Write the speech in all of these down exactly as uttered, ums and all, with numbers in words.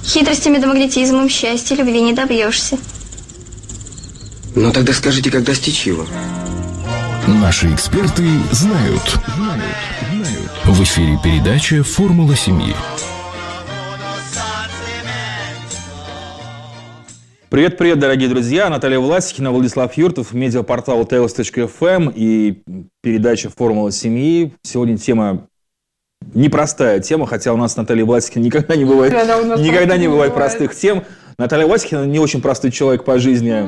Хитростями да магнетизмом счастья любви не добьешься. Ну тогда скажите, как достичь его? Наши эксперты знают. В эфире передача «Формула семьи». Привет-привет, дорогие друзья. Наталья Власихина, Владислав Юртов, медиапортал теос точка эф эм и передача «Формула семьи». Сегодня тема непростая тема, хотя у нас с Натальей Власихиной никогда не бывает, никогда не бывает простых тем. Наталья Власихина не очень простой человек по жизни.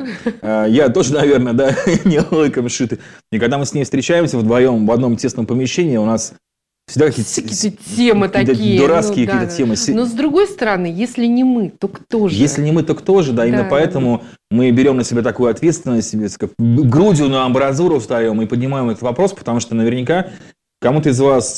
Я тоже, наверное, да, не лыком шитый. И когда мы с ней встречаемся вдвоем в одном тесном помещении, у нас всегда какие-то, какие-то темы какие-то такие. Дурацкие ну, какие-то да, темы. Но с другой стороны, если не мы, то кто же? Если не мы, то кто же? Да, именно да, поэтому да. мы берем на себя такую ответственность, грудью на амбразуру встаем и поднимаем этот вопрос, потому что наверняка кому-то из вас,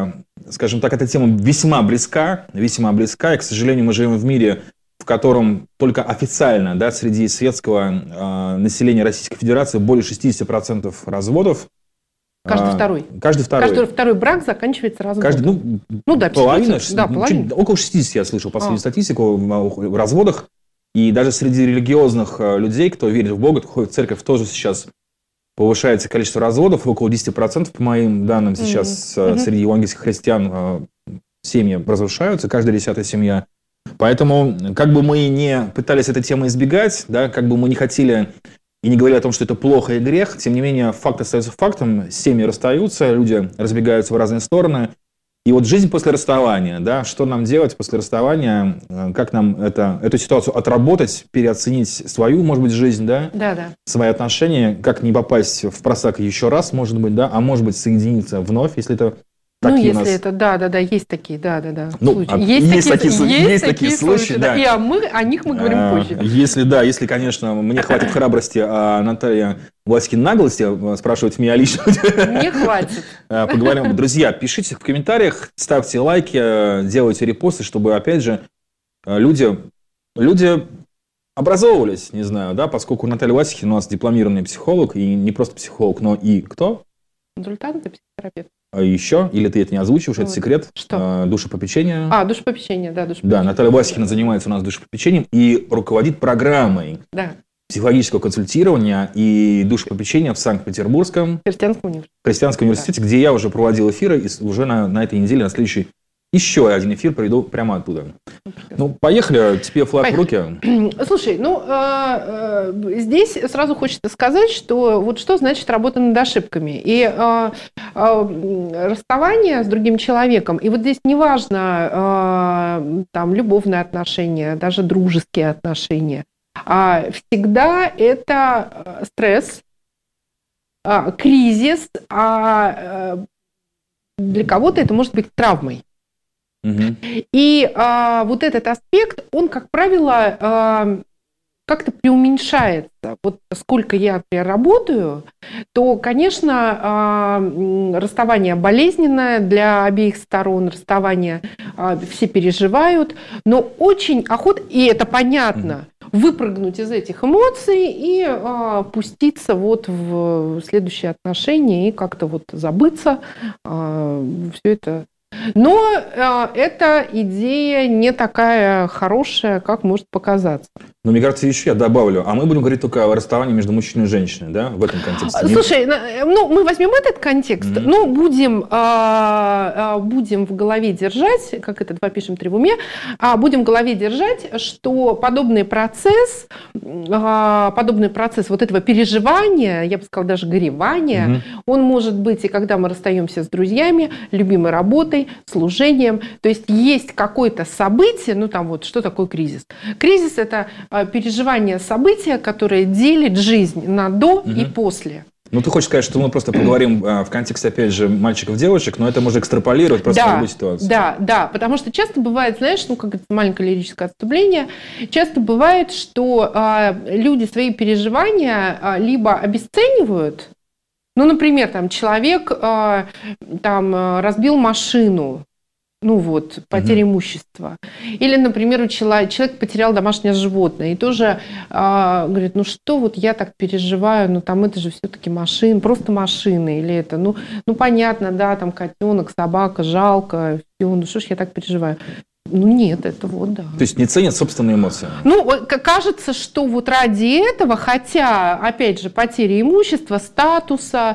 скажем так, эта тема весьма близка, весьма близка, и, к сожалению, мы живем в мире, в котором только официально, да, среди светского населения Российской Федерации более шестьдесят процентов разводов. Каждый второй. Каждый второй. Каждый второй брак заканчивается разводом. Каждый, ну, ну, да, половина, да, половина. Чуть, около шестьдесят я слышал последнюю а. статистику в разводах. И даже среди религиозных людей, кто верит в Бога, кто ходит в церковь, тоже сейчас повышается количество разводов. Около десять процентов, по моим данным, сейчас mm-hmm. среди евангельских христиан семьи разрушаются, каждая десятая семья. Поэтому, как бы мы не пытались этой темы избегать, да, как бы мы не хотели и не говорили о том, что это плохо и грех, тем не менее, факт остается фактом, семьи расстаются, люди разбегаются в разные стороны. И вот жизнь после расставания, да, что нам делать после расставания, как нам это, эту ситуацию отработать, переоценить свою, может быть, жизнь, да, да, да. свои отношения, как не попасть в просак еще раз, может быть, да, а может быть, соединиться вновь, если это ну, такие если нас... это, да, да, да, есть такие, да, да, да. Ну, случаи. Есть, есть такие, есть есть такие, такие случаи, случаи, да. да. И а мы, о них мы говорим а, позже. Если, да, если, конечно, мне хватит храбрости, а Наталья Власихина наглости спрашивать меня лично. Не хватит. Поговорим. Друзья, пишите в комментариях, ставьте лайки, делайте репосты, чтобы, опять же, люди, люди образовывались, не знаю, да, поскольку Наталья Власихина у нас дипломированный психолог, и не просто психолог, но и кто? Консультант и психотерапевт. А еще, или ты это не озвучиваешь, ну, это секрет? Что? Душепопечение. А, душепопечение, да, душепопечение. Да, Наталья Власихина занимается у нас душепопечением и руководит программой да. психологического консультирования и душепопечения в Санкт-Петербургском Христианском университете, Христианском университете, да. где я уже проводил эфиры, и уже на, на этой неделе, на следующий, еще один эфир проведу прямо оттуда. Прекрасно. Ну, поехали, тебе флаг поехали. в руки. Слушай, ну, э, э, здесь сразу хочется сказать, что вот что значит работа над ошибками. И э, э, расставание с другим человеком, и вот здесь неважно, э, там, любовные отношения, даже дружеские отношения, а всегда это стресс, э, кризис, а э, для кого-то это может быть травмой. Угу. И а, вот этот аспект, он, как правило, а, как-то преуменьшается. Вот сколько я, например, работаю, то, конечно, а, расставание болезненное для обеих сторон, расставание а, все переживают, но очень охотно, и это понятно, угу. выпрыгнуть из этих эмоций и а, пуститься вот в следующие отношения и как-то вот забыться, а, все это. Но э, эта идея не такая хорошая, как может показаться. Но мне кажется, еще я добавлю, а мы будем говорить только о расставании между мужчиной и женщиной, да, в этом контексте. Слушай, ну мы возьмем этот контекст, mm-hmm. но будем, э, будем в голове держать, как это два пишем, три в уме, а будем в голове держать, что подобный процесс, э, подобный процесс вот этого переживания, я бы сказала даже горевания, mm-hmm. он может быть и когда мы расстаемся с друзьями, любимой работой, служением. То есть есть какое-то событие, ну там вот, что такое кризис? Кризис – это переживание события, которое делит жизнь на до угу. и после. Ну, ты хочешь сказать, что мы просто поговорим в контексте, опять же, мальчиков-девочек, но это можно экстраполировать просто да, в любую ситуацию. Да, да, потому что часто бывает, знаешь, ну, как это маленькое лирическое отступление, часто бывает, что а, люди свои переживания а, либо обесценивают, ну, например, там, человек а, там, разбил машину, ну вот, потеря угу. имущества. Или, например, у человека, человек потерял домашнее животное и тоже а, говорит, ну что вот я так переживаю, ну там это же все-таки машина, просто машина, или это, ну, ну понятно, да, там котенок, собака, жалко, все, ну что ж я так переживаю. Ну нет, это вот да. То есть не ценят собственные эмоции. Ну, кажется, что вот ради этого, хотя, опять же, потеря имущества, статуса,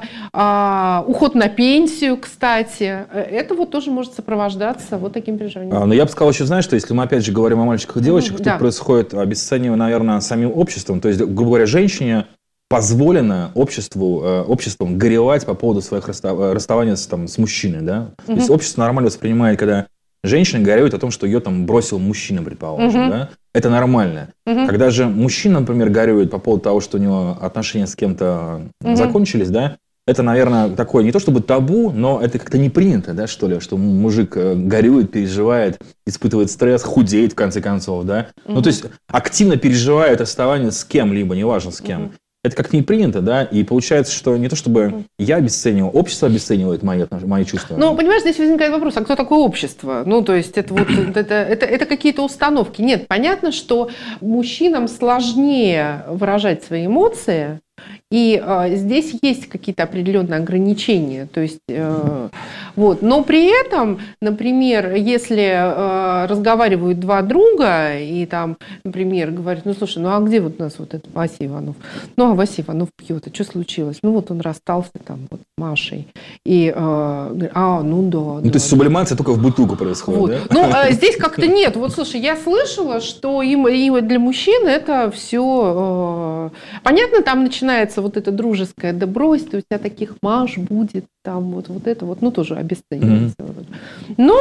а, уход на пенсию, кстати, это вот тоже может сопровождаться вот таким переживанием. А, но я бы сказал еще, знаешь, что если мы опять же говорим о мальчиках и девочках, да. тут происходит обесценивание, наверное, самим обществом. То есть, грубо говоря, женщине позволено обществу, э, обществом горевать по поводу своих расстав... расставания с, там, с мужчиной. Да? Угу. То есть общество нормально воспринимает, когда женщина горюет о том, что ее там бросил мужчина, предположим. Угу. Да? Это нормально. Угу. Когда же мужчина, например, горюет по поводу того, что у него отношения с кем-то угу. закончились, да, это, наверное, такое не то чтобы табу, но это как-то не принято, да, что ли, что мужик горюет, переживает, испытывает стресс, худеет, в конце концов, да. Угу. Ну, то есть активно переживает расставание с кем-либо, неважно с кем. Угу. Это как-то не принято, да, и получается, что не то чтобы я обесценивал, общество обесценивает мои, мои чувства. Ну, понимаешь, здесь возникает вопрос, а кто такое общество? Ну, то есть это вот это, это, это какие-то установки. Нет, понятно, что мужчинам сложнее выражать свои эмоции, и э, здесь есть какие-то определенные ограничения. То есть, э, вот. Но при этом, например, если э, разговаривают два друга, и там, например, говорят, ну, слушай, ну, а где вот у нас вот этот Вася Иванов? Ну, а Вася Иванов пьет, а что случилось? Ну, вот он расстался там вот с Машей. И, э, а, ну, да. Ну, да, то есть да. сублимация только в бытуку происходит, Вот. да? Ну, э, здесь как-то нет. Вот, слушай, я слышала, что им, и для мужчин это все... Э, понятно, там начинается вот это дружеское, да брось, ты, у тебя таких Маш будет, там вот, вот это вот, ну, тоже обесценивается. Mm-hmm. Но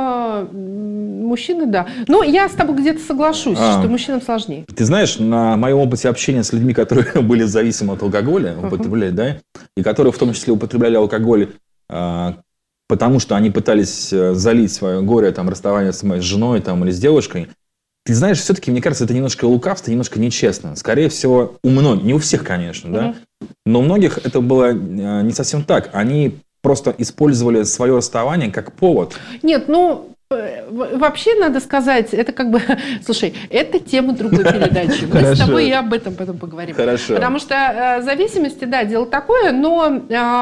э, мужчины, да. Но я с тобой где-то соглашусь, а. что мужчинам сложнее. Ты знаешь, на моем опыте общения с людьми, которые были зависимы от алкоголя, употребляли, uh-huh. да, и которые в том числе употребляли алкоголь, э, потому что они пытались залить свое горе, там, расставание с моей женой там, или с девушкой. Ты знаешь, все-таки, мне кажется, это немножко лукавство, немножко нечестно. Скорее всего, у многих, не у всех, конечно, mm-hmm. да, но у многих это было не совсем так. Они просто использовали свое расставание как повод. Нет, ну, вообще, надо сказать, это как бы... Слушай, это тема другой передачи. Мы Хорошо. С тобой и об этом потом поговорим. Хорошо. Потому что э, зависимости, да, дело такое, но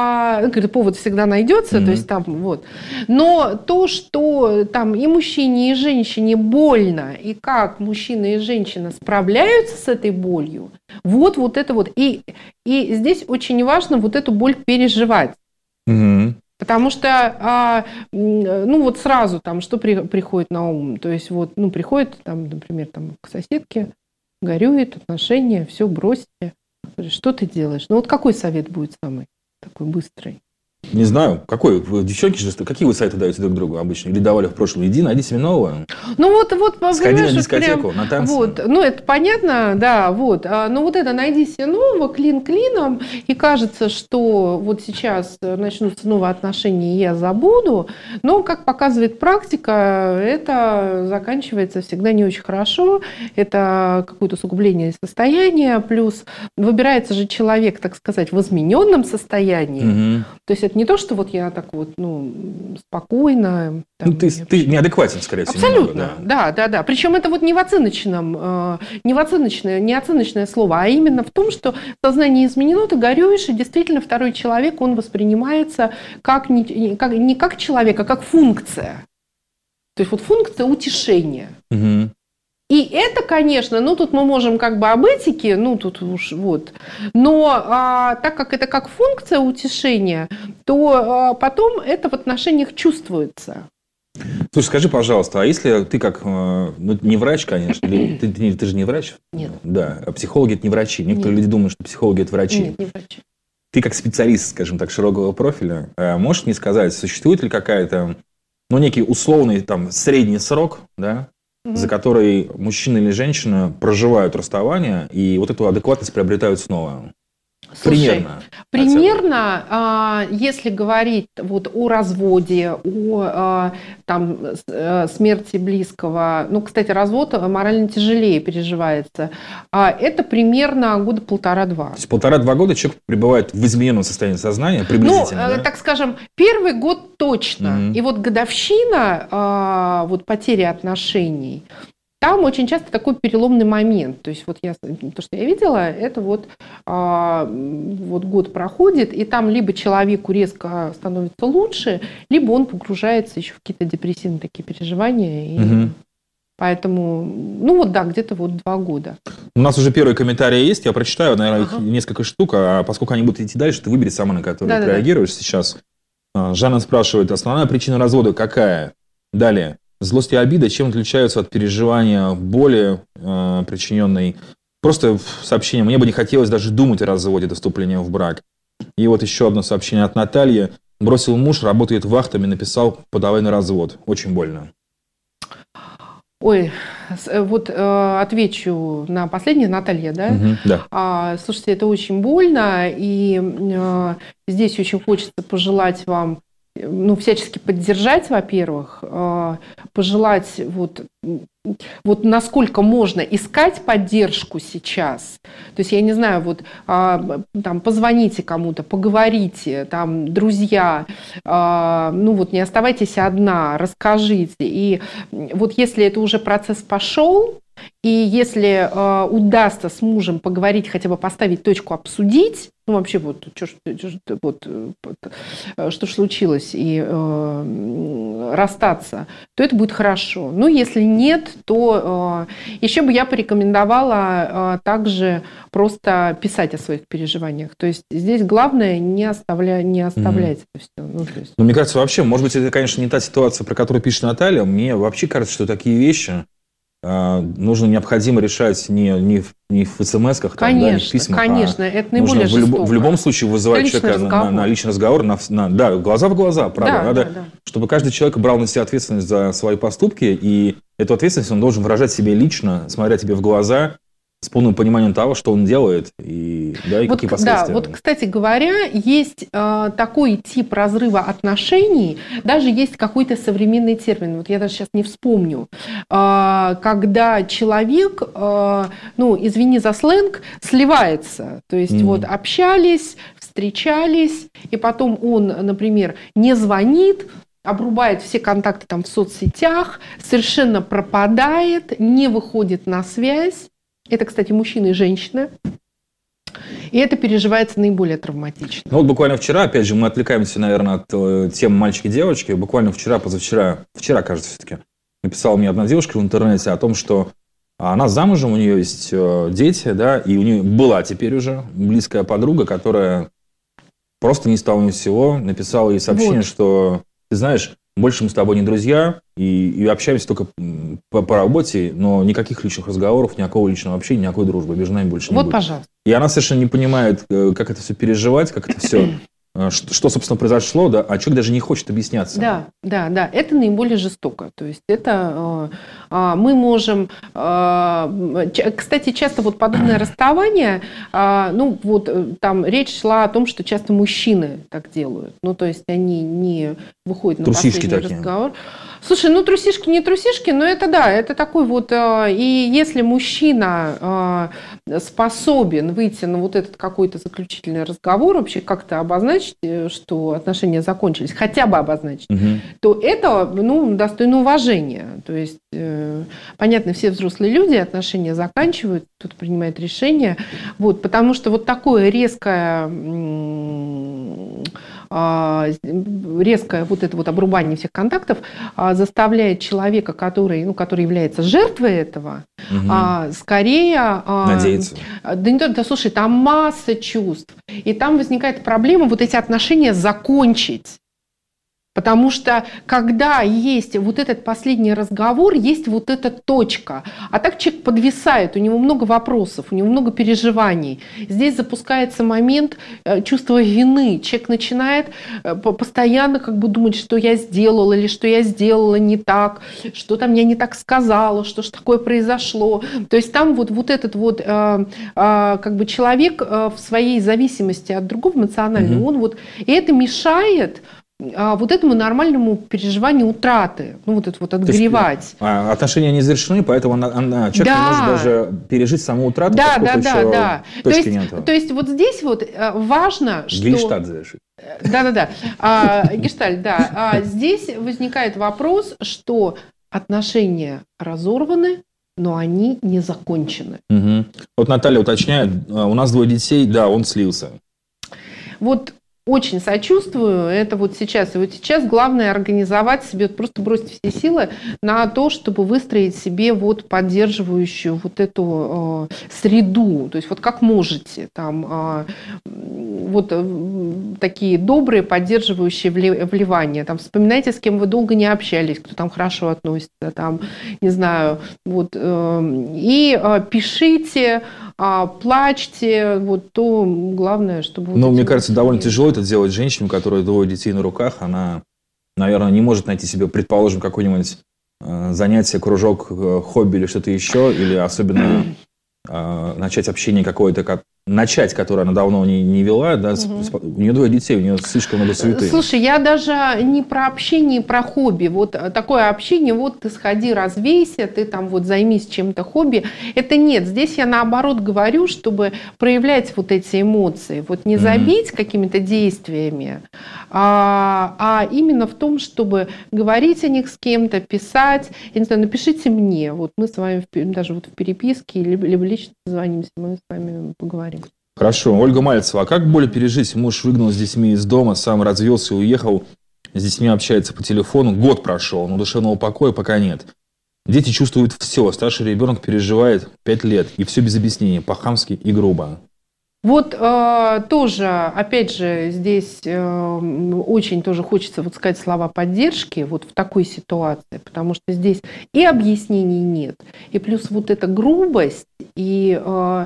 э, повод всегда найдется, mm-hmm. то есть там вот. Но то, что там и мужчине, и женщине больно, и как мужчина и женщина справляются с этой болью, вот, вот это вот. И, и здесь очень важно вот эту боль переживать. Mm-hmm. Потому что, ну вот сразу там, что при, приходит на ум, то есть вот, ну приходит там, например, там к соседке, горюет, отношения, все, бросьте, говорит, что ты делаешь? Ну вот какой совет будет самый такой быстрый? Не знаю, какой, девчонки же, какие вы советы даете друг другу обычно? Или давали в прошлом? Иди, найди себе нового. Ну вот, вот, сходи на дискотеку, прям, на танцы. Вот, ну это понятно, да, вот. Но вот это найди себе нового, клин клином, и кажется, что вот сейчас начнутся новые отношения, и я забуду, но, как показывает практика, это заканчивается всегда не очень хорошо, это какое-то усугубление состояния, плюс выбирается же человек, так сказать, в измененном состоянии, угу. То есть это не то, что вот я так вот, ну, спокойно. Там, ну, ты, ты неадекватен, скорее всего. Абсолютно, немного, да. да, да, да. Причем это вот не в оценочном, э, не в оценочное, не оценочное слово, а именно в том, что сознание изменено, ты горюешь, и действительно второй человек, он воспринимается как не, как, не как человек, а как функция. То есть вот функция утешения. Угу. И это, конечно, ну тут мы можем как бы об этике, ну тут уж вот, но а, так как это как функция утешения, то а, потом это в отношениях чувствуется. Слушай, скажи, пожалуйста, а если ты как, ну не врач, конечно, ты, ты, ты же не врач? Нет. Да, а психологи это не врачи. Некоторые Нет. люди думают, что психологи это врачи. Нет, не врачи. Ты как специалист, скажем так, широкого профиля, можешь мне сказать, существует ли какая-то, ну некий условный там средний срок, да, за который мужчина или женщина проживают расставание и вот эту адекватность приобретают снова? Слушай, примерно. Примерно, а, если говорить вот о разводе, о а, там, смерти близкого, ну, кстати, развод морально тяжелее переживается, а, это примерно года полтора-два. То есть полтора-два года человек пребывает в измененном состоянии сознания, приблизительно, Ну, да? так скажем, первый год точно. Mm-hmm. И вот годовщина а, вот потери отношений, там очень часто такой переломный момент. То есть вот я, то, что я видела, это вот, а, вот год проходит, и там либо человеку резко становится лучше, либо он погружается еще в какие-то депрессивные такие переживания. И, угу. Поэтому, ну вот да, где-то вот два года. У нас уже первые комментарии есть, я прочитаю, наверное, Ага. их несколько штук, а поскольку они будут идти дальше, ты выбери сама, на которые Да-да-да. ты реагируешь сейчас. А, Жанна спрашивает, основная причина развода какая? Далее. Злость и обида чем отличаются от переживания боли, э, причиненной? Просто в сообщение. Мне бы не хотелось даже думать о разводе до вступления в брак. И вот еще одно сообщение от Натальи. Бросил муж, работает вахтами, написал, подавай на развод. Очень больно. Ой, с- э, вот э, отвечу на последнее, Наталья, да? Мгм, да. А, слушайте, это очень больно, и э, здесь очень хочется пожелать вам, э, ну, всячески поддержать, во-первых, э, пожелать вот, м, вот насколько можно искать поддержку сейчас. То есть, я не знаю, вот а, там позвоните кому-то, поговорите, там, друзья, а, ну вот не оставайтесь одна, расскажите. И вот если это уже процесс пошел, и если э, удастся с мужем поговорить, хотя бы поставить точку, обсудить, ну вообще вот, чё ж ты- чё ж ты, вот э, э, что ж случилось, и э, расстаться, то это будет хорошо. Ну, если нет, то э, еще бы я порекомендовала э, также просто писать о своих переживаниях. То есть здесь главное не, оставля, не оставлять это все. Ну, то есть... Но мне кажется, вообще, может быть, это, конечно, не та ситуация, про которую пишет Наталья. Мне вообще кажется, что такие вещи э, нужно необходимо решать не, не, в, не в смс-ках, там, да, не в Конечно, письмах, конечно, а это нужно наиболее в, люб- жестоко. в любом случае вызывать Личный человека на, на- разговор. на личный разговор, на, вс- на- да, глаза в глаза, правда. Да, Надо, да, да. чтобы каждый человек брал на себя ответственность за свои поступки, и эту ответственность он должен выражать себе лично, смотря тебе в глаза, с полным пониманием того, что он делает, и, да, и Вот, какие к- последствия. да, вот, кстати говоря, есть э, такой тип разрыва отношений, даже есть какой-то современный термин, вот я даже сейчас не вспомню, э, когда человек, э, ну, извини за сленг, сливается, то есть Мгм. вот общались, встречались, и потом он, например, не звонит, обрубает все контакты там в соцсетях, совершенно пропадает, не выходит на связь. Это, кстати, мужчина и женщина. И это переживается наиболее травматично. Ну вот буквально вчера, опять же, мы отвлекаемся, наверное, от э, темы мальчики-девочки. Буквально вчера, позавчера, вчера, кажется, все-таки, написала мне одна девушка в интернете о том, что она замужем, у нее есть э, дети, да, и у нее была теперь уже близкая подруга, которая просто ни с того ни с сего написала ей сообщение, Вот. что, ты знаешь, больше мы с тобой не друзья, и, и общаемся только м, по, по работе, но никаких личных разговоров, никакого личного общения, никакой дружбы между нами больше не Вот, будет. пожалуйста. И она совершенно не понимает, э, как это все переживать, как это все, э, что, что, собственно, произошло, да, а человек даже не хочет объясняться. Да, да, да, это наиболее жестоко. То есть это э, а, мы можем, э, ч- кстати, часто вот подобное расставание, а, ну вот э, там речь шла о том, что часто мужчины так делают. Ну то есть они не выходят на Трусишки последний такие. разговор. Слушай, ну трусишки не трусишки, но это да, это такой вот, э, и если мужчина э, способен выйти на вот этот какой-то заключительный разговор, вообще как-то обозначить, э, что отношения закончились, хотя бы обозначить, Мгм. то это, ну, достойно уважения. То есть, э, понятно, все взрослые люди отношения заканчивают, кто-то принимает решение, вот, потому что вот такое резкое, м, а, резкое вот это вот обрубание всех контактов а, заставляет человека, который, ну, который является жертвой этого, Мгм. а, скорее... а, Надеяться. да не то, да слушай, там масса чувств. И там возникает проблема вот эти отношения закончить. Потому что когда есть вот этот последний разговор, есть вот эта точка. А так человек подвисает, у него много вопросов, у него много переживаний. Здесь запускается момент э, чувства вины. Человек начинает э, по- постоянно как бы думать, что я сделала или что я сделала не так, что там я не так сказала, что ж такое произошло. То есть там вот, вот этот вот э, э, как бы человек э, в своей зависимости от другого эмоционального, Мгм. он вот, и это мешает а, вот этому нормальному переживанию утраты, ну вот это вот есть, отгревать. А, отношения не завершены, поэтому она, она- человек Да. не может даже пережить саму утрату, Да, поскольку да, да, еще да. То точки есть, нету. то есть вот здесь вот э, важно, что... Гельштадт завершить. Да-да-да. А, Гештальт, да. А здесь возникает вопрос, что отношения разорваны, но они не закончены. Мгм. Вот Наталья уточняет, а, у нас двое детей, да, он слился. Вот очень сочувствую. Это вот сейчас. И вот сейчас главное организовать себе, просто бросить все силы на то, чтобы выстроить себе вот поддерживающую вот эту э, среду. То есть вот как можете. Там э, вот э, такие добрые, поддерживающие вливания. Там вспоминайте, с кем вы долго не общались, кто там хорошо относится. Там, не знаю, вот. Э, и э, пишите, э, плачьте. Вот то главное, чтобы... Ну, вот мне эти кажется, вот довольно тяжело это делать женщине, у которой двое детей на руках. Она, наверное, не может найти себе, предположим, какое-нибудь э, занятие, кружок, э, хобби или что-то еще. Или особенно э, начать общение какое-то, как, начать, которое она давно не, не вела. Да, угу. с, у нее двое детей, у нее слишком много суеты. Слушай, я даже не про общение, про хобби. Вот такое общение, вот ты сходи, развейся, ты там вот займись чем-то хобби. Это нет. Здесь я наоборот говорю, чтобы проявлять вот эти эмоции. Вот не забить mm-hmm. какими-то действиями, а, а именно в том, чтобы говорить о них с кем-то, писать. Я не знаю, напишите мне. Вот мы с вами даже вот в переписке, либо, либо лично звонимся, мы с вами поговорим. Хорошо. Ольга Мальцева, а как боль пережить? Муж выгнал с детьми из дома, сам развелся и уехал. С детьми общается по телефону. Год прошел, но душевного покоя пока нет. Дети чувствуют все. Старший ребенок переживает пять лет. И все без объяснений, по-хамски и грубо. Вот э, тоже, опять же, здесь э, очень тоже хочется вот сказать слова поддержки вот в такой ситуации, потому что здесь и объяснений нет, и плюс вот эта грубость, и э,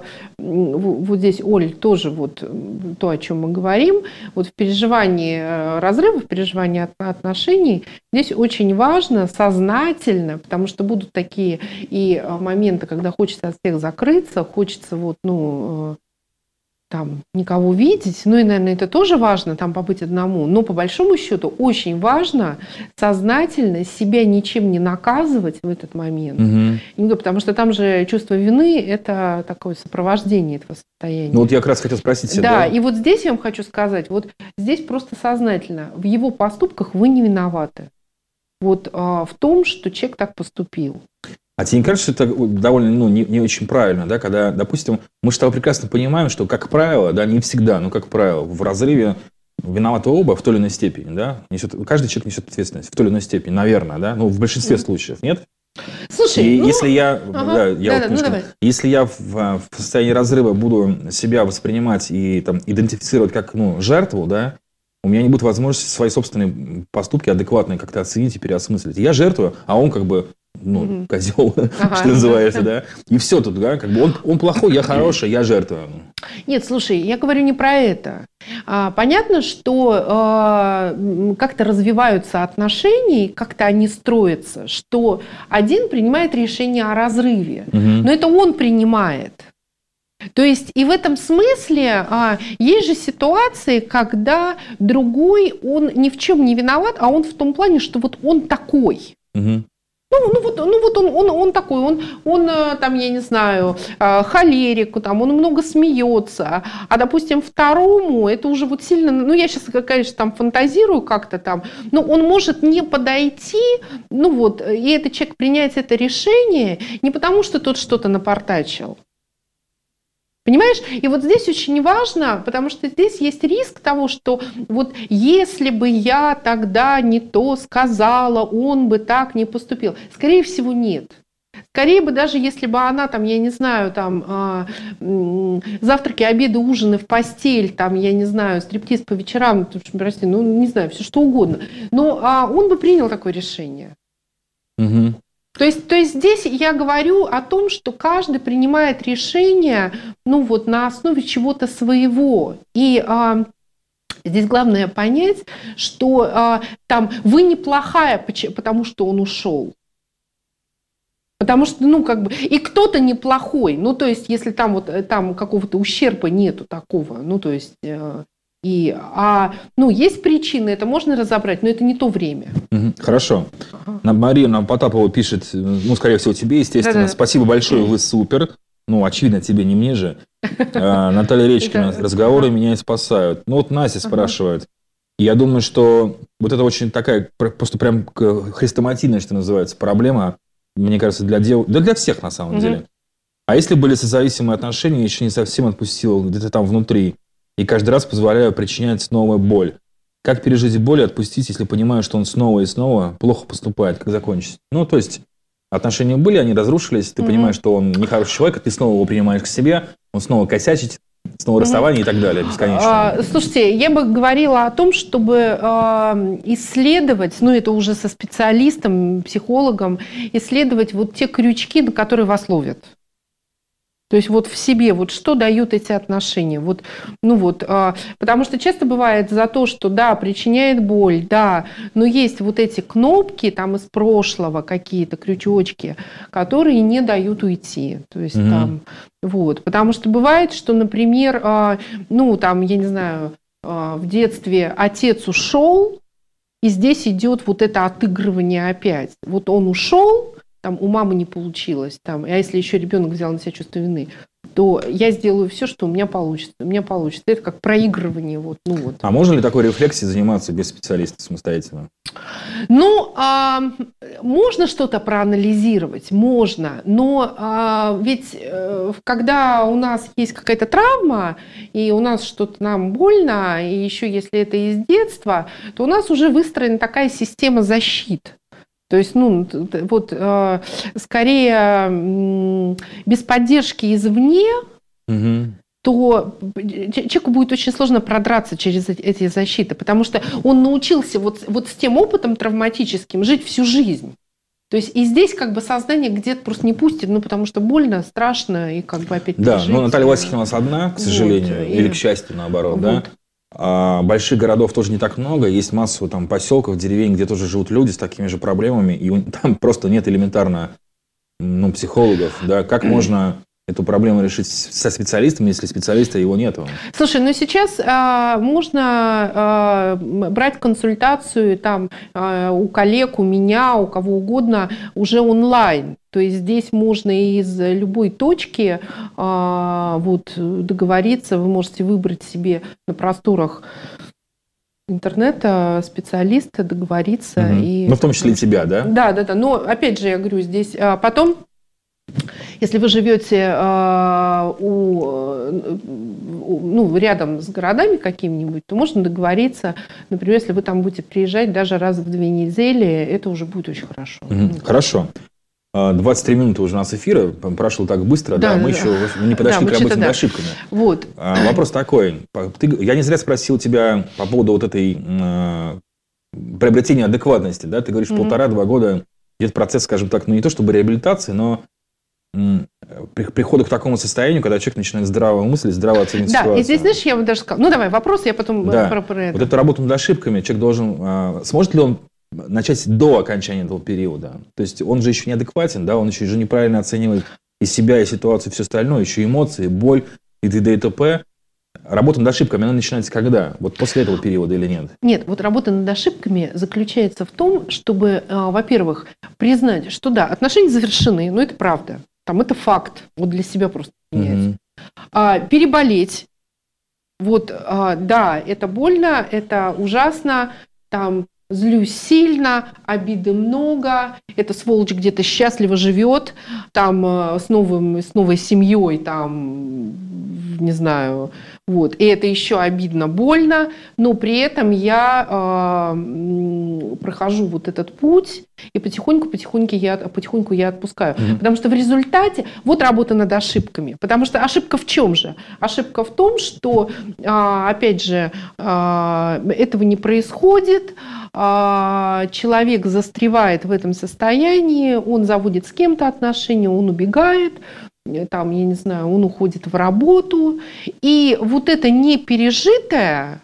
вот здесь, Оль, тоже вот то, о чем мы говорим, вот в переживании разрыва, в переживании отношений, здесь очень важно сознательно, потому что будут такие и моменты, когда хочется от всех закрыться, хочется вот, ну... там, никого видеть, ну и, наверное, это тоже важно, там, побыть одному, но по большому счету очень важно сознательно себя ничем не наказывать в этот момент, угу. потому что там же чувство вины – это такое сопровождение этого состояния. Ну вот я как раз хотел спросить себя. Да, да, и вот здесь я вам хочу сказать, вот здесь просто сознательно, в его поступках вы не виноваты, вот а, в том, что человек так поступил. А тебе не кажется, что это довольно ну, не, не очень правильно, да, когда, допустим, мы же прекрасно понимаем, что, как правило, да, не всегда, но, как правило, в разрыве виноваты оба в той или иной степени, да, несет, каждый человек несет ответственность в той или иной степени, наверное, да, ну, в большинстве случаев, нет? Слушай, и ну... если я, ага. да, я да, вот, да, немножко, ну, если я в, в состоянии разрыва буду себя воспринимать и там, идентифицировать как ну, жертву, да, у меня не будет возможности свои собственные поступки адекватно как-то оценить и переосмыслить. Я жертвую, а он как бы ну, mm-hmm. козел, ага. что называется, да. И все тут, да, как бы он, он плохой, я хороший, я жертва. Нет, слушай, я говорю не про это. А, понятно, что а, как-то развиваются отношения, как-то они строятся, что один принимает решение о разрыве, mm-hmm. но это он принимает. То есть и в этом смысле а, есть же ситуации, когда другой, он ни в чем не виноват, а он в том плане, что вот он такой. Угу. Ну, ну вот, ну вот он, он, он такой, он, он там, я не знаю, холерик, там, он много смеется, а, допустим, второму это уже вот сильно, ну, я сейчас, конечно, там фантазирую как-то там, но он может не подойти, ну вот, и этот человек принять это решение не потому, что тот что-то напортачил. Понимаешь? И вот здесь очень важно, потому что здесь есть риск того, что вот если бы я тогда не то сказала, он бы так не поступил. Скорее всего, нет. Скорее бы даже если бы она там, я не знаю, там завтраки, обеды, ужины в постель, там, я не знаю, стриптиз по вечерам, прости, ну не знаю, все что угодно, но а он бы принял такое решение. Угу. То есть, то есть здесь я говорю о том, что каждый принимает решение, ну вот на основе чего-то своего. И а, здесь главное понять, что а, там вы неплохая, потому что он ушел. Потому что, ну, как бы, и кто-то неплохой. Ну, то есть, если там вот там какого-то ущерба нету такого, ну, то есть. И, а, ну, есть причины, это можно разобрать, но это не то время. Хорошо. Ага. Мария нам Потапова пишет, ну, скорее всего, тебе, естественно. Да-да. Спасибо большое, вы супер. Ну, очевидно, тебе, не мне же. А, Наталья Речкина, разговоры меня и спасают. Ну, вот Настя спрашивает. Я думаю, что вот это очень такая, просто прям хрестоматийная, что называется, проблема, мне кажется, для дел, да для всех на самом деле. А если были созависимые отношения, еще не совсем отпустил где-то там внутри, и каждый раз позволяю причинять новую боль. Как пережить боль и отпустить, если понимаю, что он снова и снова плохо поступает? Как закончить? Ну, то есть, отношения были, они разрушились, ты mm-hmm. понимаешь, что он нехороший человек, ты снова его принимаешь к себе, он снова косячит, снова mm-hmm. расставание и так далее, бесконечно. А, слушайте, я бы говорила о том, чтобы э, исследовать, ну, это уже со специалистом, психологом, исследовать вот те крючки, на которые вас ловят. То есть вот в себе, вот что дают эти отношения. Вот, ну вот, а, потому что часто бывает за то, что да, причиняет боль, да, но есть вот эти кнопки там из прошлого, какие-то крючочки, которые не дают уйти. То есть mm-hmm. там, вот, потому что бывает, что, например, а, ну там, я не знаю, а, в детстве отец ушел, и здесь идет вот это отыгрывание опять. Вот он ушел, там у мамы не получилось, там, а если еще ребенок взял на себя чувство вины, то я сделаю все, что у меня получится. У меня получится. Это как проигрывание. Вот, ну вот. А можно ли такой рефлексией заниматься без специалиста самостоятельно? Ну, а, можно что-то проанализировать, можно, но а, ведь э, когда у нас есть какая-то травма, и у нас что-то нам больно, и еще если это из детства, то у нас уже выстроена такая система защит. То есть, ну, вот, э, скорее, э, без поддержки извне, угу. то человеку будет очень сложно продраться через эти защиты, потому что он научился вот, вот с тем опытом травматическим жить всю жизнь. То есть и здесь как бы сознание где-то просто не пустит, ну, потому что больно, страшно, и как бы опять Да, жить. но Наталья Васильевна у нас одна, к сожалению, вот, или и... к счастью, наоборот, вот. Да? А больших городов тоже не так много, есть массу там поселков, деревень, где тоже живут люди с такими же проблемами, и там просто нет элементарно ну, психологов, да, как можно эту проблему решить со специалистами, если специалиста его нету? Слушай, ну сейчас а, можно а, брать консультацию там а, у коллег, у меня, у кого угодно уже онлайн. То есть здесь можно из любой точки а, вот, договориться, вы можете выбрать себе на просторах интернета специалиста, договориться. Угу. И... Ну, в том числе и тебя, да? Да, да, да. Но опять же, я говорю, здесь а потом, если вы живете а, у, у, ну, рядом с городами какими-нибудь, то можно договориться, например, если вы там будете приезжать даже раз в две недели, это уже будет очень хорошо. Угу. Хорошо. двадцать три минуты уже у нас эфира, прошло так быстро, да, да мы да. еще не подошли да, к работе над да. ошибками. Вот. Вопрос такой. Ты, я не зря спросил тебя по поводу вот этой э, приобретения адекватности. Да? Ты говоришь, mm-hmm. полтора-два года идет процесс, скажем так, ну не то чтобы реабилитации, но м, при, прихода к такому состоянию, когда человек начинает здраво мыслить, здраво оценивать да, ситуацию. Да, и здесь, знаешь, я бы даже сказала, ну давай вопрос, я потом да. про, про это. Вот эту работу над ошибками человек должен, э, сможет ли он начать до окончания этого периода. То есть он же еще неадекватен, да, он еще, еще неправильно оценивает и себя, и ситуацию, и все остальное, еще эмоции, боль, и т.д. и т.п. Работа над ошибками, она начинается когда? Вот после этого периода или нет? Нет, вот работа над ошибками заключается в том, чтобы, во-первых, признать, что да, отношения завершены, но это правда, там это факт, вот для себя просто меняется. Угу. А, переболеть, вот, а, да, это больно, это ужасно, там, злюсь сильно, обиды много, эта сволочь где-то счастливо живет, там с, новым, с новой семьей, там, не знаю, вот, и это еще обидно, больно, но при этом я э, прохожу вот этот путь, и потихоньку-потихоньку я, потихоньку я отпускаю. Mm-hmm. Потому что в результате, вот работа над ошибками, потому что ошибка в чем же? Ошибка в том, что, э, опять же, э, этого не происходит, человек застревает в этом состоянии, он заводит с кем-то отношения, он убегает, там, я не знаю, он уходит в работу, и вот это не пережитое,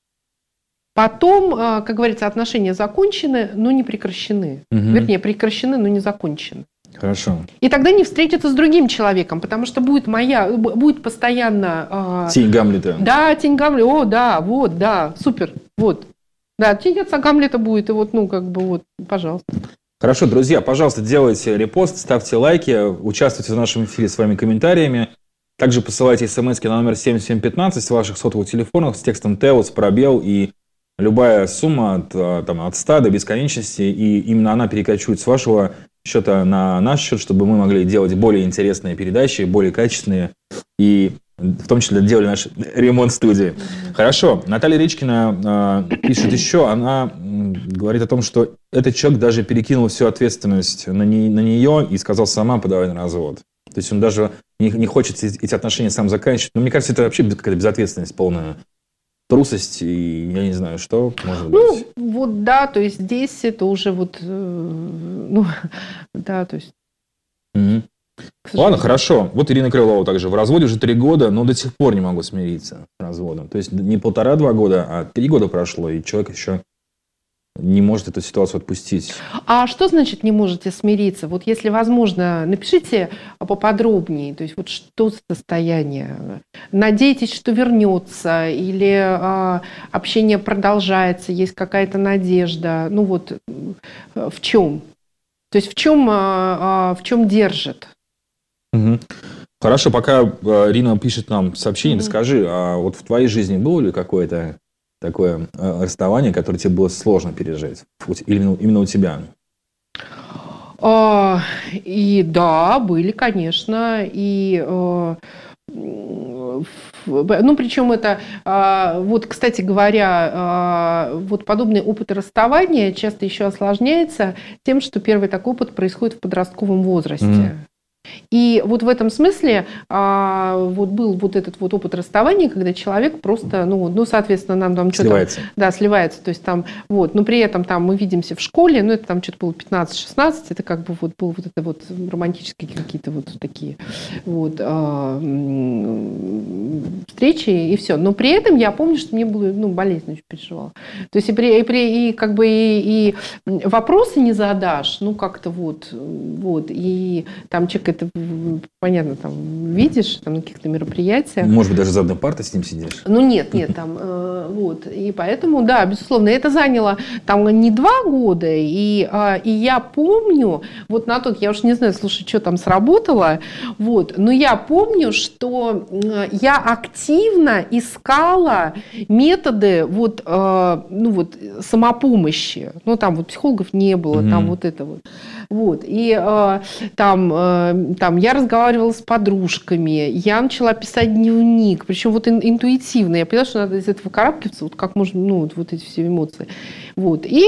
потом, как говорится, отношения закончены, но не прекращены. Угу. Вернее, прекращены, но не закончены. Хорошо. И тогда не встретиться с другим человеком, потому что будет моя, будет постоянно... Тень Гамлета. Да, тень Гамлета, о, да, вот, да, супер, вот. Да, тень отца Гамлета будет, и вот, ну, как бы, вот, пожалуйста. Хорошо, друзья, пожалуйста, делайте репост, ставьте лайки, участвуйте в нашем эфире своими комментариями. Также посылайте смс-ки на номер семь семь один пять с ваших сотовых телефонов с текстом ТЭОС, пробел, и любая сумма от, там, от ста до бесконечности, и именно она перекочует с вашего счета на наш счет, чтобы мы могли делать более интересные передачи, более качественные, и в том числе делали наш ремонт студии. Хорошо. Наталья Речкина э, пишет еще, она м, говорит о том, что этот человек даже перекинул всю ответственность на, не, на нее и сказал сама подавай на развод. То есть он даже не, не хочет эти отношения сам заканчивать. Но мне кажется, это вообще какая-то безответственность полная. Трусость и я не знаю, что может быть. Ну, вот да, то есть здесь это уже вот, э, ну, да, то есть... Угу. Ладно, хорошо. Вот Ирина Крылова также в разводе уже три года, но до сих пор не могу смириться с разводом. То есть не полтора-два года, а три года прошло, и человек еще не может эту ситуацию отпустить. А что значит не можете смириться? Вот если возможно, напишите поподробнее. То есть вот что за состояние? Надеетесь, что вернется? Или а, общение продолжается? Есть какая-то надежда? Ну вот в чем? То есть в чем, а, а, в чем держит? Угу. Хорошо, пока Рина пишет нам сообщение, mm-hmm. скажи, а вот в твоей жизни было ли какое-то такое расставание, которое тебе было сложно пережить? Именно, именно у тебя? А, и да, были, конечно. И, а, ну, причем это, а, вот, кстати говоря, а, вот подобный опыт расставания часто еще осложняется тем, что первый такой опыт происходит в подростковом возрасте. Mm-hmm. И вот в этом смысле а, вот был вот этот вот опыт расставания, когда человек просто, ну, ну соответственно, нам там что-то... Сливается. Да, сливается. То есть там, вот, но при этом там мы видимся в школе, ну, это там что-то было пятнадцать-шестнадцать, это как бы вот было вот это вот романтические какие-то вот такие вот а, встречи и все. Но при этом я помню, что мне было, ну, болезненно очень переживала. То есть и, при, и, при, и как бы и, и вопросы не задашь, ну, как-то вот, вот, и там человек это, понятно, там видишь, там на каких-то мероприятиях. Может быть, даже за одной партой с ним сидишь? Ну, нет, нет, там, э, вот, и поэтому, да, безусловно, это заняло там не два года, и, э, и я помню, вот на тот, я уж не знаю, слушай, что там сработало, вот, но я помню, что э, я активно искала методы, вот, э, ну, вот, самопомощи, ну, там вот психологов не было, mm-hmm. там вот это вот, вот, и э, там, э, там я разговаривала с подружками, я начала писать дневник, причем вот интуитивно, я поняла, что надо из этого карабкаться, вот как можно, ну, вот, вот эти все эмоции, вот, и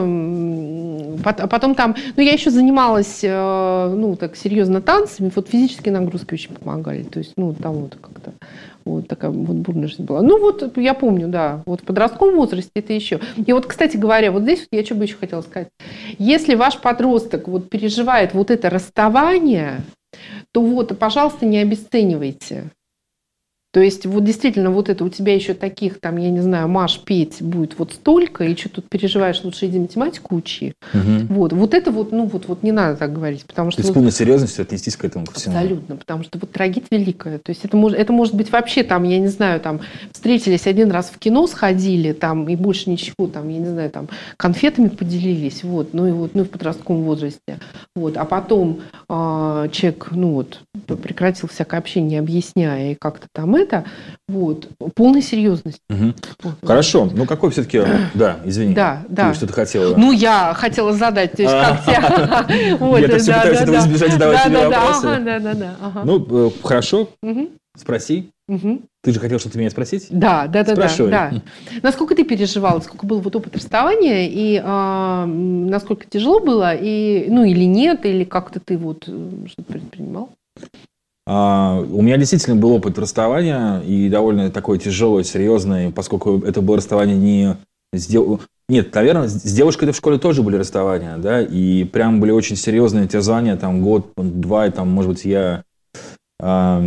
потом там, ну, я еще занималась, э, ну, так серьезно танцами, вот физические нагрузки очень помогали, то есть, ну, там вот как-то, вот такая вот бурная жизнь была. Ну, вот я помню, да, вот в подростковом возрасте это еще. И вот, кстати говоря, вот здесь вот я что бы еще хотела сказать. Если ваш подросток вот переживает вот это расставание, то вот, пожалуйста, не обесценивайте. То есть вот действительно вот это у тебя еще таких там, я не знаю, Маш, Петь будет вот столько, и что тут переживаешь, лучше иди математику учи. Угу. Вот, вот это вот, ну вот, вот не надо так говорить, потому что... То есть вот, с полной серьезностью отнестись к этому ко всему. Абсолютно, потому что вот трагедия великая. То есть это может, это может быть вообще там, я не знаю, там встретились один раз в кино, сходили там и больше ничего, там, я не знаю, там конфетами поделились, вот, ну и вот, ну и в подростковом возрасте. Вот, а потом э, человек, ну вот, прекратил всякое общение, объясняя и как-то там это, вот, полной серьезности. Угу. Вот. Хорошо, ну какой все-таки, да, извини, да, да. что ты хотела? Ну я хотела задать, то есть как тебя... Я все пытаюсь этого избежать, задавать тебе вопросы. Да, да, да. Ну, хорошо, спроси. Ты же хотел что-то меня спросить? Да, да, да, Спрашивай. да. Насколько ты переживала, сколько был вот опыт расставания, и а, насколько тяжело было, и, ну или нет, или как-то ты вот что-то предпринимал? А, у меня действительно был опыт расставания, и довольно такой тяжелый, серьезный, поскольку это было расставание не с дев... Нет, наверное, с девушкой-то в школе тоже были расставания, да, и прям были очень серьезные терзания, там год, два, и там, может быть, я... А...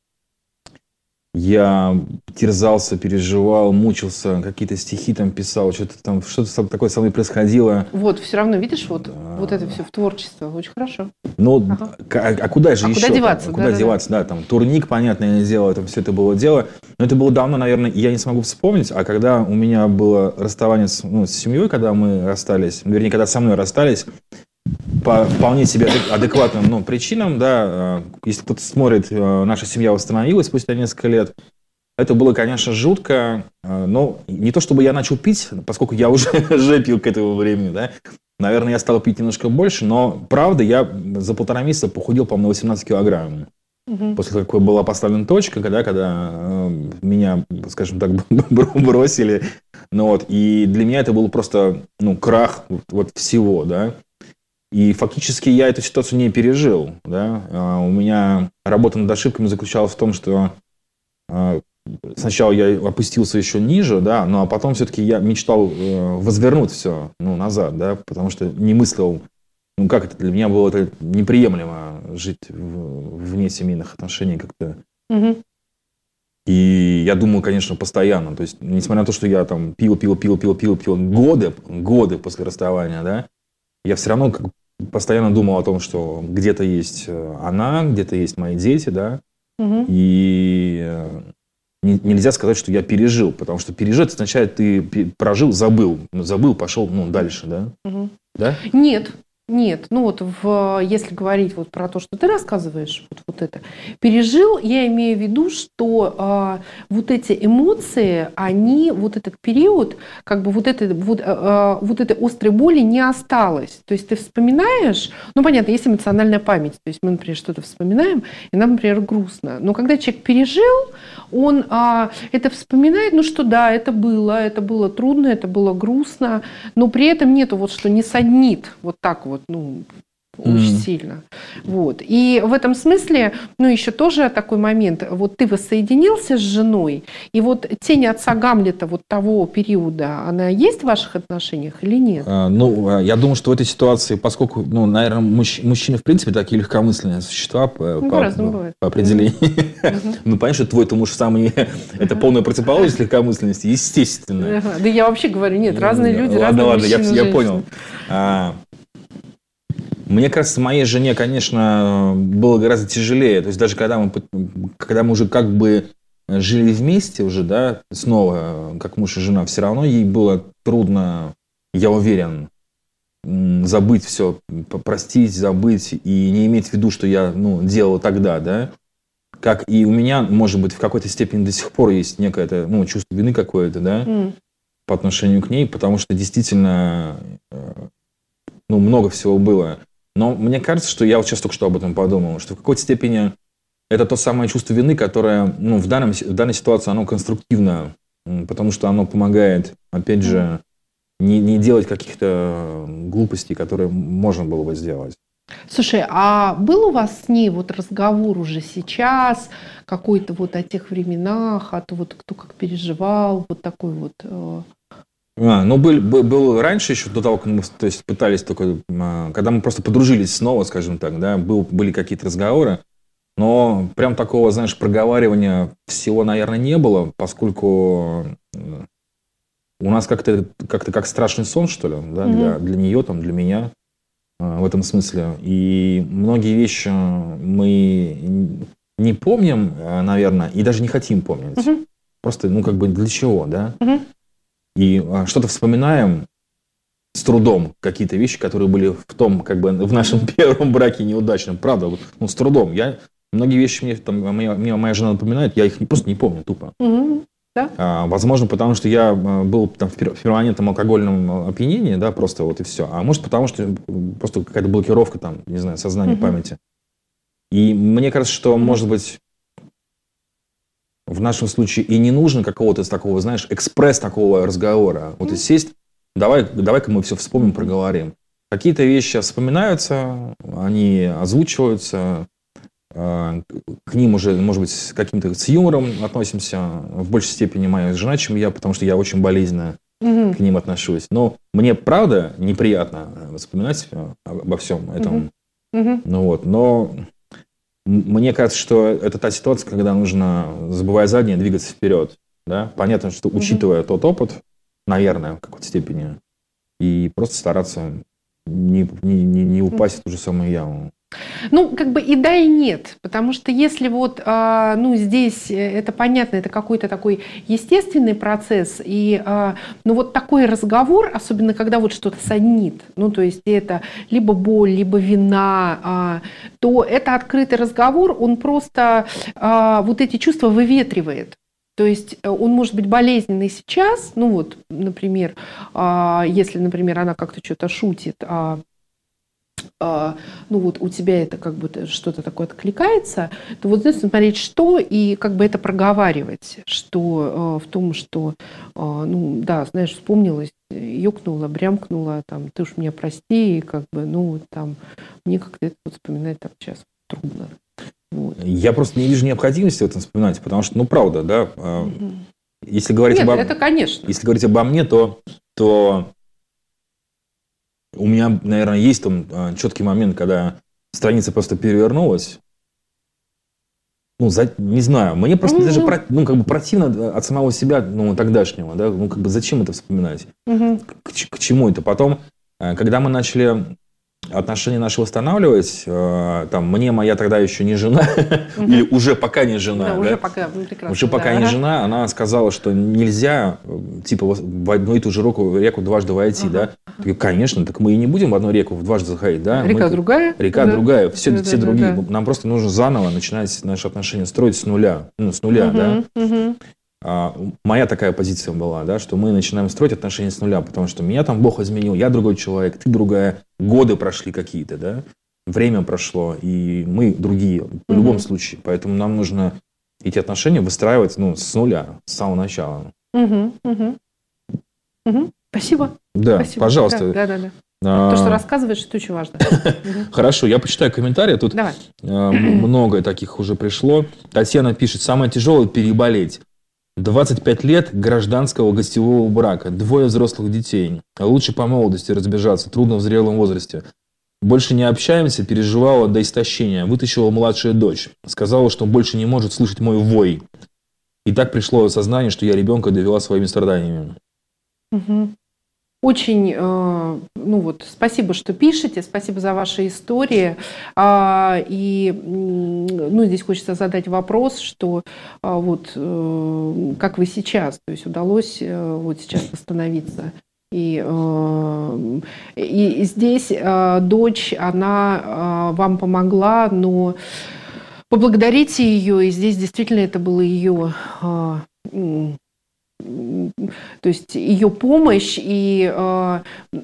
Я терзался, переживал, мучился, какие-то стихи там писал, что-то там, что-то такое со мной происходило. Вот, все равно, видишь, вот, а... вот это все в творчество, очень хорошо. Ну, ага. а, а куда же а еще? Куда деваться? А куда да, деваться, да, да, там, турник, понятное дело, там все это было дело. Но это было давно, наверное, я не смогу вспомнить, а когда у меня было расставание с, ну, с семьей, когда мы расстались, вернее, когда со мной расстались, по вполне себе адекватным, ну, причинам, да, если кто-то смотрит, наша семья восстановилась спустя несколько лет, это было, конечно, жутко, но не то, чтобы я начал пить, поскольку я уже, уже пил к этому времени, да, наверное, я стал пить немножко больше, но, правда, я за полтора месяца похудел, по-моему, на восемнадцать килограмм. Мгм. После того, как была поставлена точка, когда, когда э, меня, скажем так, бросили. Ну, вот, и для меня это был просто ну, крах вот, вот всего, да. И фактически я эту ситуацию не пережил, да. А у меня работа над ошибками заключалась в том, что э, сначала я опустился еще ниже, да, но потом все-таки я мечтал э, возвернуть все ну, назад, да, потому что не мыслил. Ну, как это? Для меня было это неприемлемо жить в, вне семейных отношений как-то. Мгм. И я думал, конечно, постоянно. То есть, несмотря на то, что я там пил, пил, пил, пил, пил, пил годы, годы после расставания, да, я все равно как, постоянно думал о том, что где-то есть она, где-то есть мои дети, да. Мгм. И э, не- нельзя сказать, что я пережил, потому что пережить означает, ты пе- прожил, забыл. Ну, забыл, пошел ну, дальше, да. Мгм. Да? Нет, нет. Ну вот в, если говорить вот про то, что ты рассказываешь, вот, вот это, пережил, я имею в виду, что а, вот эти эмоции, они, вот этот период, как бы вот, это, вот, а, вот этой острой боли не осталось. То есть ты вспоминаешь, ну понятно, есть эмоциональная память, то есть мы, например, что-то вспоминаем, и нам, например, грустно. Но когда человек пережил, он а, это вспоминает, ну что да, это было, это было трудно, это было грустно, но при этом нету вот, что не саднит вот так вот, ну, очень Мгм. сильно. Вот. И в этом смысле, ну, еще тоже такой момент, вот ты воссоединился с женой, и вот тень отца Гамлета вот того периода, она есть в ваших отношениях или нет? А, Ну, а, я думаю, что в этой ситуации, поскольку, ну, наверное, мужч- мужчины в принципе такие легкомысленные существа по, Ну, по- по-разному по- бывает. по определению. Мгм. Ну, понятно, что твой-то муж сам не... Это полная противоположность легкомысленности, естественно. Ага. Да я вообще говорю, нет, разные люди, Ладно, разные ладно, я, мужчины, я женщины. понял. А, Мне кажется, моей жене, конечно, было гораздо тяжелее. То есть даже когда мы, пот- когда мы уже как бы жили вместе уже, да, снова, как муж и жена, все равно ей было трудно, я уверен, м, забыть все, простить, забыть и не иметь в виду, что я ну, делал тогда, да. Как и у меня, может быть, в какой-то степени до сих пор есть некое это, ну, чувство вины какое-то, да, М. по отношению к ней, потому что действительно э, ну, много всего было. Но мне кажется, что я вот сейчас только что об этом подумал, что в какой-то степени это то самое чувство вины, которое ну, в, данном, в данной ситуации оно конструктивно, м, потому что оно помогает, опять же, не, не делать каких-то глупостей, которые можно было бы сделать. Слушай, а был у вас с ней вот разговор уже сейчас, какой-то вот о тех временах, о том, вот кто как переживал, вот такой вот... э, А, ну, был, был, был раньше еще, до того, как мы то есть, пытались только, а, когда мы просто подружились снова, скажем так, да, был, были какие-то разговоры, но прям такого, знаешь, проговаривания всего, наверное, не было, поскольку э, у нас как-то как-то как страшный сон, что ли, да, Мгм. для, для нее, там, для меня а, в этом смысле. И многие вещи мы не помним, а, наверное, и даже не хотим помнить. Мгм. Просто, ну, как бы для чего, да? Мгм. И а, что-то вспоминаем с трудом, какие-то вещи, которые были в том, как бы, в нашем первом браке неудачном. Правда, вот, ну, с трудом. Я, многие вещи мне, там, моя, мне моя жена напоминает, я их не- просто не помню тупо. Мгм. Да? А Возможно, потому что я а, был там, в пер- в перманентном алкогольном опьянении, да, просто вот и все. А может, потому что просто какая-то блокировка там, не знаю, сознания, Мгм. памяти. И мне кажется, что, может быть, в нашем случае и не нужно какого-то такого, знаешь, экспресс такого разговора. Вот и сесть, давай, давай-ка мы все вспомним, проговорим. Какие-то вещи вспоминаются, они озвучиваются, э, к ним уже, может быть, с каким-то с юмором относимся, в большей степени моя жена, чем я, потому что я очень болезненно Мгм. к ним отношусь. Но мне, правда, неприятно вспоминать э, обо всем этом. Мгм. Ну вот, но м- мне кажется, что это та ситуация, когда нужно, забывая заднее, двигаться вперед. Да? Понятно, что учитывая тот опыт, наверное, в какой-то степени, и просто стараться не, не, не, не упасть в ту же самую яму. Ну, как бы и да, и нет. Потому что если вот, а, ну, здесь э, это понятно, это какой-то такой естественный процесс, и, а, ну, вот такой разговор, особенно когда вот что-то саднит, ну, то есть это либо боль, либо вина, а, то это открытый разговор, он просто а, вот эти чувства выветривает. То есть э, он может быть болезненный сейчас, ну вот, например, а, если, например, она как-то что-то шутит, а, а, ну вот у тебя это как бы что-то такое откликается, то вот здесь смотреть, что, и как бы это проговаривать, что а, в том, что, а, ну да, знаешь, вспомнилось, ёкнула, брямкнула, там, ты уж меня прости, и как бы, ну, там, мне как-то это вот вспоминать там сейчас трудно. Вот. Я просто не вижу необходимости в этом вспоминать, потому что, ну, правда, да, а, Мгм. если говорить Нет, обо... это конечно. Если говорить обо мне, то, то у меня, наверное, есть там а, четкий момент, когда страница просто перевернулась. Ну, за- не знаю, мне просто Мгм. даже про- ну, как бы противно от самого себя, ну, тогдашнего, да, ну, как бы зачем это вспоминать? Мгм. К, ч- к чему это? Потом, э, когда мы начали отношения наши восстанавливать, э, там, мне моя тогда еще не жена, или уже пока не жена, Да, да, уже пока, ну, прекрасно. уже пока да. не Ага. жена, она сказала, что нельзя, э, типа, в в одну и ту же реку, реку дважды войти, да. Я говорю, конечно, так мы и не будем в одну реку дважды заходить, да. Река Мы- другая. Река да. другая, все, Да, все да, да, другие. да. Нам просто нужно заново начинать наши отношения строить с нуля. Ну, с нуля, да. Мгм, мгм. А, моя такая позиция была, да, что мы начинаем строить отношения с нуля, потому что меня там Бог изменил, я другой человек, ты другая, годы прошли какие-то, да, время прошло, и мы другие в любом Мгм. случае. Поэтому нам нужно эти отношения выстраивать, ну, с нуля, с самого начала. Мгм, мгм. Мгм. Спасибо. Да, Спасибо. пожалуйста. Да, да, да. А, То, что рассказываешь, это очень важно. Мгм. Хорошо, я почитаю комментарии. Тут Давай. э, м- много таких уже пришло. Татьяна пишет, самое тяжелое – переболеть. двадцать пять лет гражданского гостевого брака, двое взрослых детей. Лучше по молодости разбежаться, трудно в зрелом возрасте. Больше не общаемся, переживала до истощения. Вытащила младшая дочь. Сказала, что больше не может слышать мой вой. И так пришло осознание, что я ребенка довела своими страданиями. Мгм. Очень, э, ну вот, спасибо, что пишете, спасибо за ваши истории. А, и, м, ну, здесь хочется задать вопрос, что а, вот э, как вы сейчас, то есть удалось э, вот сейчас восстановиться? И, э, и, и здесь э, дочь, она э, вам помогла, но поблагодарите ее, и здесь действительно это было ее, э, м, м, то есть ее помощь, и э,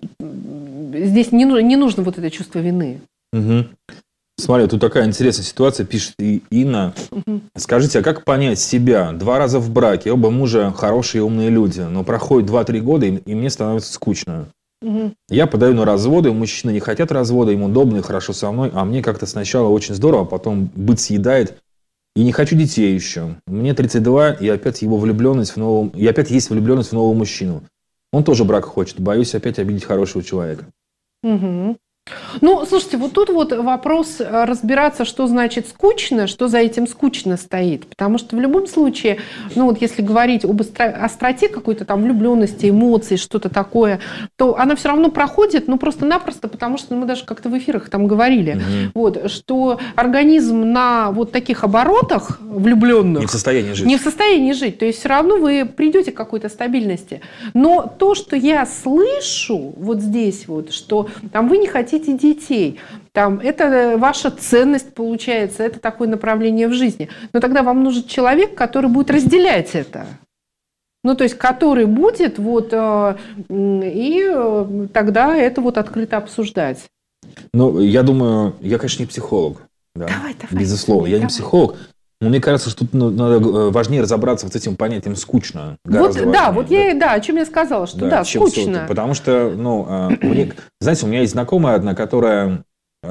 здесь не, ну- не нужно вот это чувство вины. Мгм. Смотри, тут такая интересная ситуация, пишет и Инна. Мгм. Скажите, а как понять себя? Два раза в браке, оба мужа хорошие и умные люди, но проходит два-три года, и и мне становится скучно. Мгм. Я подаю на разводы, мужчины не хотят развода, им удобно и хорошо со мной, а мне как-то сначала очень здорово, а потом быт съедает. И не хочу детей еще. Мне тридцать два, и опять его влюбленность в нового... И опять есть влюбленность в нового мужчину. Он тоже брак хочет. Боюсь опять обидеть хорошего человека. Мгм. Ну, слушайте, вот тут вот вопрос э, разбираться, что значит скучно, что за этим скучно стоит. Потому что в любом случае, ну вот если говорить об остро- остроте какой-то там влюбленности, эмоций, что-то такое, то она все равно проходит, ну просто-напросто, потому что ну, мы даже как-то в эфирах там говорили, Мгм. вот, что организм на вот таких оборотах влюбленных Не в состоянии жить. не в состоянии жить. То есть все равно вы придете к какой-то стабильности. Но то, что я слышу вот здесь вот, что там вы не хотите детей, там, это ваша ценность получается, это такое направление в жизни. Но тогда вам нужен человек, который будет разделять это. Ну, то есть, который будет вот, э, м, и э, тогда это вот открыто обсуждать. Ну, я думаю, я, конечно, не психолог. Да, Давай, давай. безусловно, я не Давай. психолог. Но мне кажется, что тут ну, надо э, важнее разобраться вот с этим понятием скучно. Вот, Гораздо да, важнее, вот я, и- да, о чем я сказала, что да, чем всё скучно. это. Потому что, ну, э, мне, знаете, у меня есть знакомая одна, которая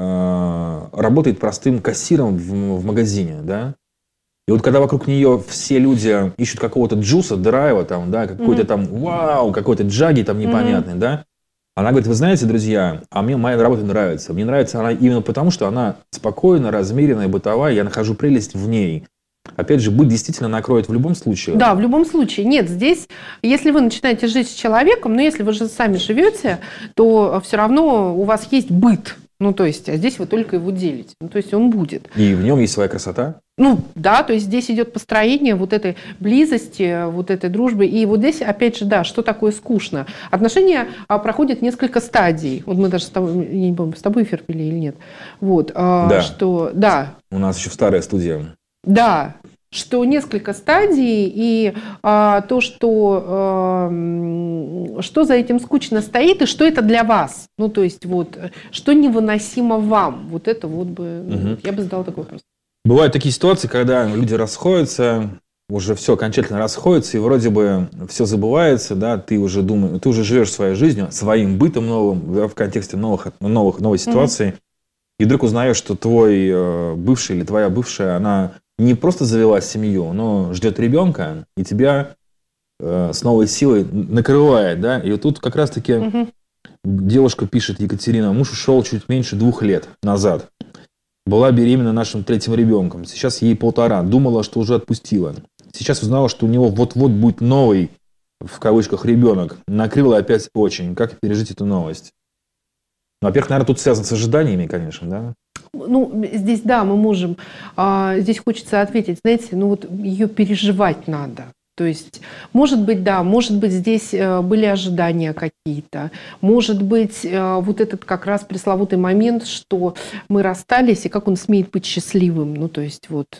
э, работает простым кассиром в, в магазине, да. И вот когда вокруг нее все люди ищут какого-то джуса, драйва, там, да, какой-то Мгм. там, вау, какой-то джаги там непонятный, да. Она говорит, вы знаете, друзья, а мне моя работа нравится. Мне нравится она именно потому, что она спокойная, размеренная, бытовая, я нахожу прелесть в ней. Опять же, быт действительно накроет в любом случае. Да, в любом случае. Нет, здесь, если вы начинаете жить с человеком, но если вы же сами живете, то все равно у вас есть быт. Ну, то есть, а здесь вы только его делите. Ну, то есть, он будет. И в нем есть своя красота. Ну, да, то есть, здесь идет построение вот этой близости, вот этой дружбы. И вот здесь, опять же, да, что такое скучно? Отношения а, проходят несколько стадий. Вот мы даже с тобой, я не помню, с тобой эфир пили или нет. Вот, а, Да. что, да, У нас еще старая студия. да. что несколько стадий, и а, то, что, а, что за этим скучно стоит, и что это для вас. Ну, то есть, вот, что невыносимо вам. Вот это вот бы, ну, я бы задала такой вопрос. Бывают такие ситуации, когда люди расходятся, уже все окончательно расходится, и вроде бы все забывается, да, ты уже думаешь, ты уже живешь своей жизнью, своим бытом новым, да, в контексте новых, новых, новой ситуации, mm-hmm. и вдруг узнаешь, что твой э, бывший или твоя бывшая, она не просто завела семью, но ждет ребенка, и тебя э, с новой силой накрывает, да, и вот тут как раз-таки mm-hmm. девушка пишет, Екатерина, муж ушел чуть меньше двух лет назад. Была беременна нашим третьим ребенком. Сейчас ей полтора. Думала, что уже отпустила. Сейчас узнала, что у него вот-вот будет новый, в кавычках, ребенок. Накрыла опять очень. Как пережить эту новость? Ну, во-первых, наверное, тут связано с ожиданиями, конечно, да? Ну, здесь, да, мы можем. А, здесь хочется ответить, знаете, ну вот ее переживать надо. То есть, может быть, да, может быть, здесь были ожидания какие-то, может быть, вот этот как раз пресловутый момент, что мы расстались, и как он смеет быть счастливым, ну, то есть, вот,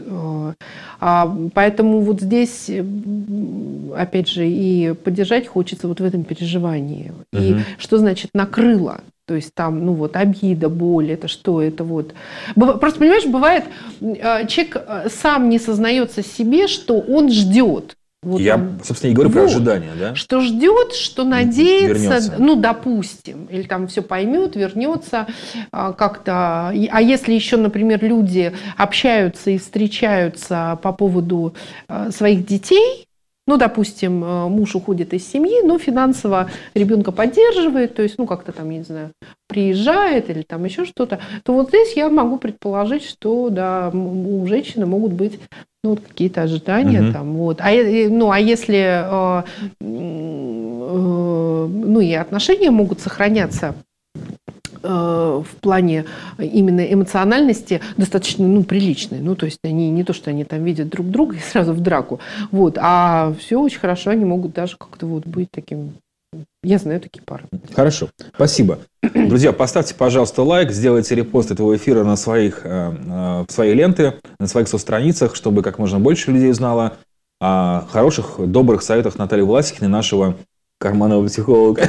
поэтому вот здесь, опять же, и поддержать хочется вот в этом переживании, угу. И что значит накрыло? То есть там, ну вот, обида, боль, это что, это вот. Просто, понимаешь, бывает, человек сам не сознается себе, что он ждет. Вот я, он, собственно, и говорю вот, про ожидания, да? Что ждет, что надеется, вернется. Ну, допустим, или там все поймет, вернется как-то. А если еще, например, люди общаются и встречаются по поводу своих детей, ну, допустим, муж уходит из семьи, но финансово ребенка поддерживает, то есть, ну, как-то там, я не знаю, приезжает или там еще что-то, то вот здесь я могу предположить, что, да, у женщины могут быть, ну, вот какие-то ожидания угу. там, вот. А, ну, а если, э, э, ну, и отношения могут сохраняться в плане именно эмоциональности достаточно, ну, приличные. Ну, то есть они не то, что они там видят друг друга и сразу в драку, вот, а все очень хорошо, они могут даже как-то вот быть таким. Я знаю такие пары. Хорошо, спасибо. Друзья, поставьте, пожалуйста, лайк, сделайте репост этого эфира на своих, в своей ленты, на своих соцстраницах, чтобы как можно больше людей узнало о хороших, добрых советах Натальи Власихиной, нашего карманного психолога.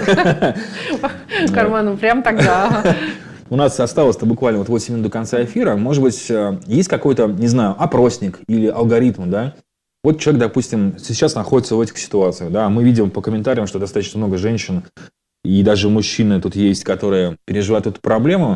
Карманом прям тогда. У нас осталось-то буквально вот восемь минут до конца эфира. Может быть, есть какой-то, не знаю, опросник или алгоритм, да? Вот человек, допустим, сейчас находится в этих ситуациях, да? Мы видим по комментариям, что достаточно много женщин и даже мужчины тут есть, которые переживают эту проблему.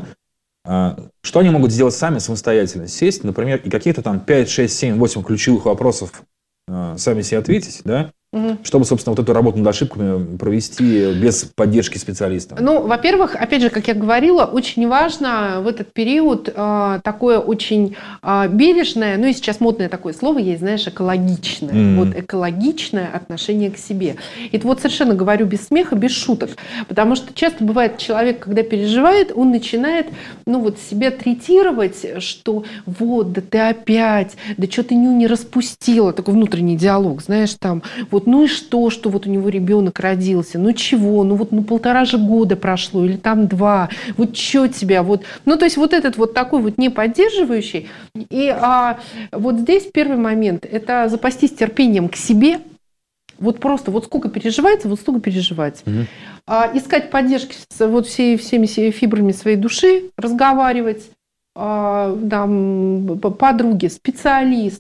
Что они могут сделать сами самостоятельно? Сесть, например, и какие-то там пять, шесть, семь, восемь ключевых вопросов сами себе ответить, да? Угу. Чтобы, собственно, вот эту работу над ошибками провести без поддержки специалиста. Ну, во-первых, опять же, как я говорила, очень важно в этот период э, такое очень э, бережное, ну и сейчас модное такое слово есть, знаешь, экологичное. Mm. Вот экологичное отношение к себе. И вот совершенно говорю без смеха, без шуток. Потому что часто бывает, человек, когда переживает, он начинает, ну вот себя третировать, что вот, да ты опять, да что ты ню не распустила. Такой внутренний диалог, знаешь, там, вот, ну и что, что вот у него ребенок родился, ну чего, ну вот ну полтора же года прошло, или там два, вот что тебя, вот, ну то есть вот этот вот такой вот неподдерживающий. И а, вот здесь первый момент, это запастись терпением к себе, вот просто, вот сколько переживается, вот столько переживать. Угу. А, искать поддержки с вот всей, всеми фибрами своей души, разговаривать, а, там, подруги, специалист,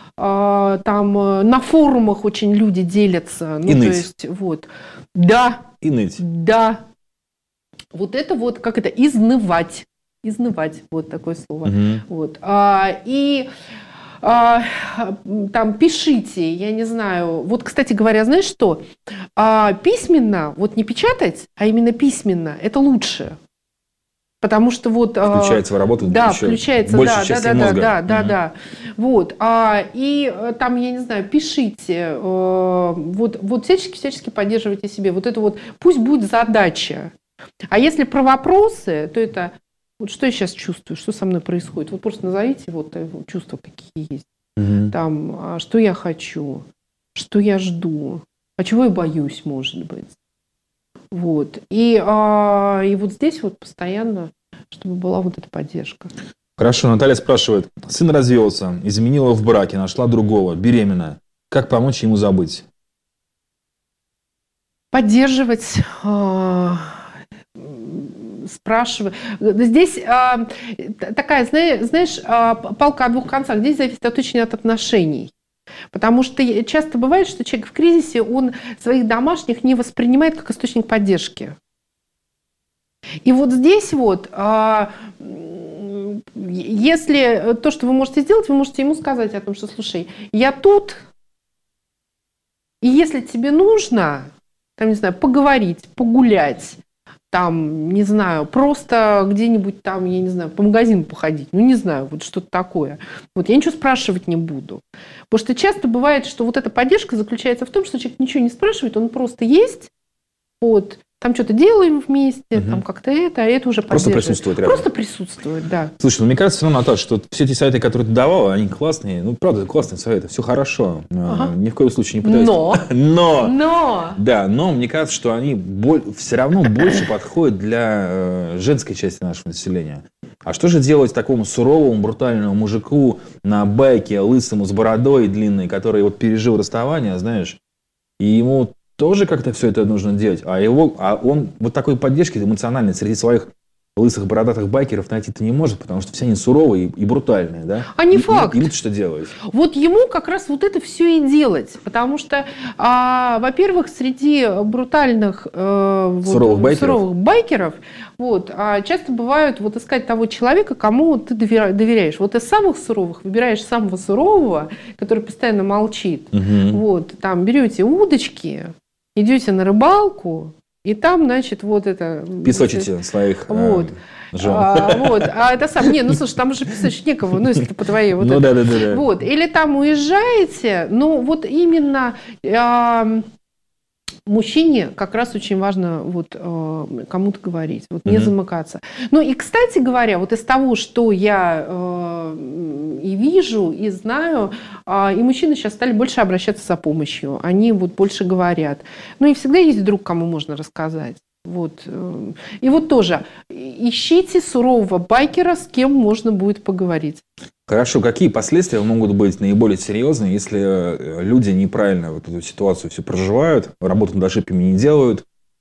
там на форумах очень люди делятся. Ну, и ныть. То есть, вот. Да. И ныть. Да. Вот это вот, как это, изнывать. Изнывать, вот такое слово. Угу. Вот. А, и а, там пишите, я не знаю. Вот, кстати говоря, знаешь что? А, письменно, вот не печатать, а именно письменно, это лучше. Потому что вот включается в работу, да, включается, больше да, части да, мозга. да, да, угу. да, вот, а, и там, я не знаю, пишите, вот, вот всячески, всячески поддерживайте себе, вот это вот, пусть будет задача, а если про вопросы, то это, вот что я сейчас чувствую, что со мной происходит, вот просто назовите вот чувства, какие есть, угу. там, что я хочу, что я жду, а чего я боюсь, может быть. Вот. И, а, и вот здесь вот постоянно, чтобы была вот эта поддержка. Хорошо, Наталья спрашивает. Сын развелся, изменила в браке, нашла другого, беременная. Как помочь ему забыть? Поддерживать, э, спрашивать. Здесь э, такая, знаешь, э, палка о двух концах. Здесь зависит от, очень от отношений. Потому что часто бывает, что человек в кризисе, он своих домашних не воспринимает как источник поддержки. И вот здесь вот, если то, что вы можете сделать, вы можете ему сказать о том, что, слушай, я тут, и если тебе нужно, там, не знаю, поговорить, погулять, там, не знаю, просто где-нибудь там, я не знаю, по магазину походить, ну, не знаю, вот что-то такое. Вот я ничего спрашивать не буду. Потому что часто бывает, что вот эта поддержка заключается в том, что человек ничего не спрашивает, он просто есть, вот, там что-то делаем вместе, угу. там как-то это, а это уже просто присутствует рядом. Просто присутствует, да. Слушай, ну мне кажется, все равно, Наташа, что все эти советы, которые ты давала, они классные. Ну, правда, классные советы, все хорошо. Ага. Ни в коем случае не пытаюсь. Но. Но. Но. Да, но мне кажется, что они боль... все равно больше подходят для э, женской части нашего населения. А что же делать такому суровому, брутальному мужику на байке, лысому, с бородой длинной, который вот пережил расставание, знаешь, и ему тоже как-то все это нужно делать, а его, а он вот такой поддержки эмоциональной среди своих лысых бородатых байкеров найти-то не может, потому что все они суровые и брутальные, да? А не и, факт. Им-то что делать? Вот ему как раз вот это все и делать, потому что, а, во-первых, среди брутальных э, суровых, вот, байкеров. суровых байкеров вот, а часто бывают вот искать того человека, кому ты доверяешь. Вот из самых суровых выбираешь самого сурового, который постоянно молчит. Угу. Вот, там берете удочки, идете на рыбалку, и там, значит, вот это... Песочите своих вот. э, жен. А, вот. А это сам... Не, ну, слушай, там уже песочить некого, ну, если ты по твоей... Вот ну, да-да-да. Вот. Или там уезжаете, ну, вот именно... А, мужчине как раз очень важно вот, э, кому-то говорить, вот, не mm-hmm. замыкаться. Ну и, кстати говоря, вот из того, что я э, и вижу, и знаю, э, и мужчины сейчас стали больше обращаться за помощью. Они вот больше говорят. Ну и всегда есть друг, кому можно рассказать. Вот. И вот тоже ищите сурового байкера, с кем можно будет поговорить. Хорошо, какие последствия могут быть наиболее серьезные, если люди неправильно вот эту ситуацию все проживают, работу над ошибками не делают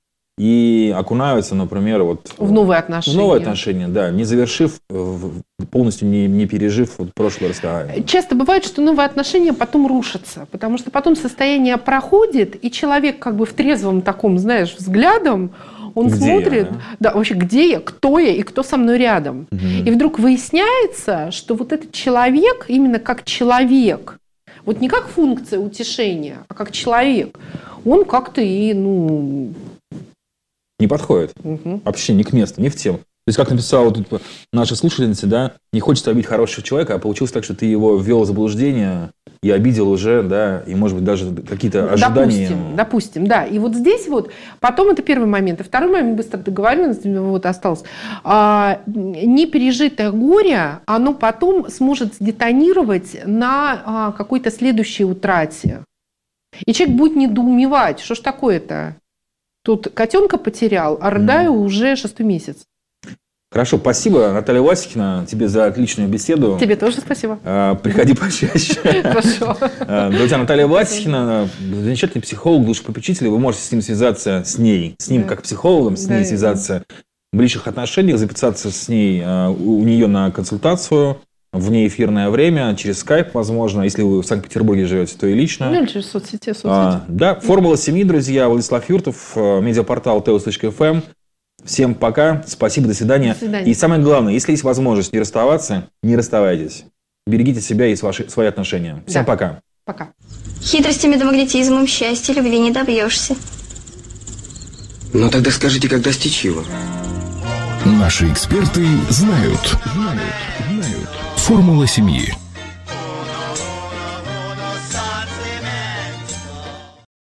и окунаются, например, вот в новые отношения. В новые отношения, да, не завершив, полностью не, не пережив вот прошлое расставание. Часто бывает, что новые отношения потом рушатся, потому что потом состояние проходит, и человек как бы в трезвом таком, знаешь, взглядом, он где смотрит, я, да? да, вообще, где я, кто я и кто со мной рядом. Угу. И вдруг выясняется, что вот этот человек, именно как человек, вот не как функция утешения, а как человек, он как-то и, ну... Не подходит. Угу. Вообще не к месту, не в тему. То есть, как написала тут наша слушательница, да, не хочется обидеть хорошего человека, а получилось так, что ты его ввел в заблуждение и обидел уже, да, и, может быть, даже какие-то ожидания. Допустим, допустим, да. И вот здесь вот, потом это первый момент. И второй момент, быстро договоренность, вот осталось. А, непережитое горе, оно потом сможет сдетонировать на а, какой-то следующей утрате. И человек будет недоумевать, что ж такое-то? Тут котенка потерял, а рыдаю mm. уже шестой месяц. Хорошо, спасибо, Наталья Васикина, тебе за отличную беседу. Тебе тоже спасибо. Приходи почаще. Хорошо. Друзья, Наталья Васикина, замечательный психолог, душепопечитель. Вы можете с ним связаться, с ней, с ним как психологом, с ней связаться в личных отношениях, записаться с ней, у нее на консультацию, вне эфирное время, через скайп, возможно. Если вы в Санкт-Петербурге живете, то и лично. Ну, или через соцсети. соцсети. А, да, формула семьи, друзья. Владислав Юртов, медиапортал теос точка эф эм. Всем пока, спасибо, до свидания. До свидания. И самое главное, если есть возможность не расставаться, не расставайтесь. Берегите себя и ваши, свои отношения. Всем да. пока. Пока. Хитростями да магнетизмом счастья любви не добьешься. Ну тогда скажите, как достичь его? Наши эксперты знают. Знают. Знают. Формула семьи.